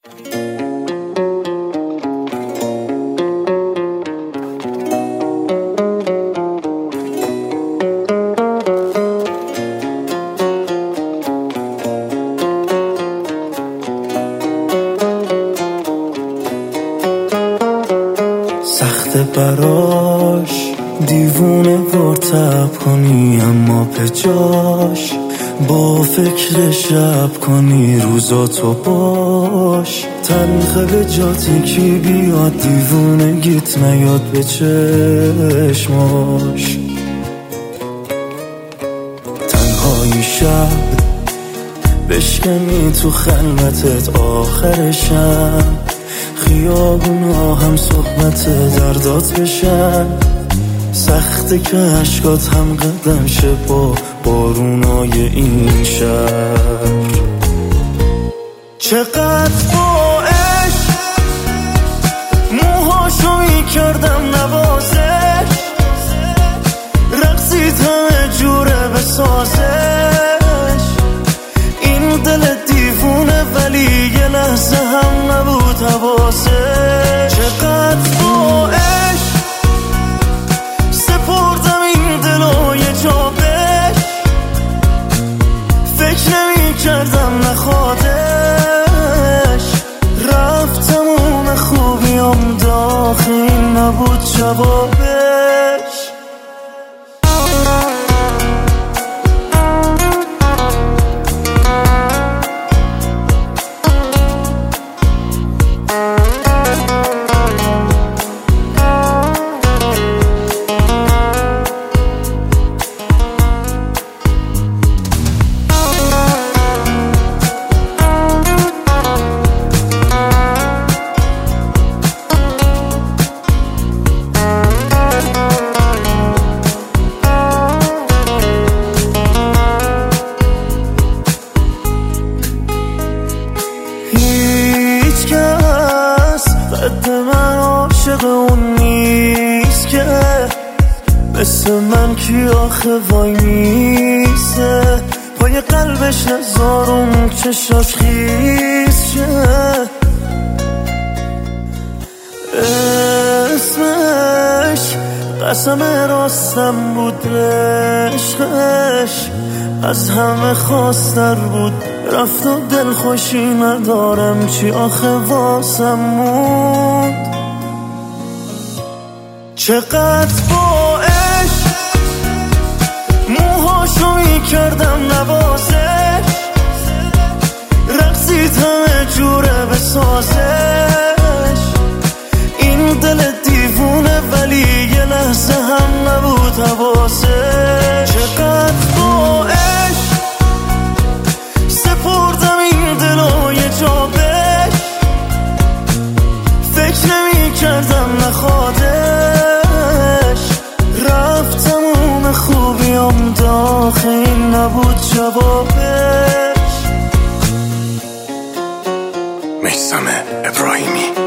سخت براش دیوونه ورطب کنی، اما به جاش با فکر شب کنی روزاتو باش. تلخ به جاتی کی بیاد دیوونگیت نیاد به چشماش. تنهایی شب بشکنی تو خلوتت، آخر شب خیابونا هم صحبت دردات بشن. سخته که عشقات هم قدم شه با بارونای این شهر. چقدر با عشق موهاشو میکردم نوازش، رقصید همه جوره بسازش. این دل دیوونه ولی یه لحظه هم نبود حواسش. چقدر با عشق سپردم این دلو یه جا بهش، فکر نمی کردم نخوادش. رفتم اون خوبیام داخل نبود جوابش. هیچ کس قد من عاشق اون نیست که مثل من کی آخه وای میسته. پای قلبش نزارم چشاش خیز شه. اسمش قسم راستم بود، عشقش از همه خواستر بود. رفت و دل خوشی ندارم، چی آخه واسم موند. چقدر با عشق موهاشو میکردم نوازش، رقصید همه جوره بسازش. این دل دیوونه ولی یه لحظه هم نبود حواسش. چقدر با عشق سپردم این دلو یه جا بهش، فکر نمی کردم نخوادش. رفتم اون خوبیام داخل نبود جوابش. میثم ابراهیمی.